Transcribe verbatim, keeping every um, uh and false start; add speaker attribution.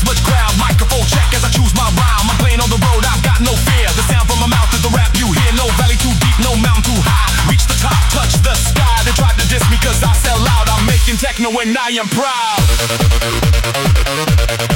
Speaker 1: as much crowd. Microphone check as I choose my rhyme. I'm playing on the road, I've got no fear. The sound from my mouth is the rap you hear. No valley too deep, no mountain too high. Reach the top, touch the sky. They tried to diss me cause I sell loud. I'm making techno and I am proud.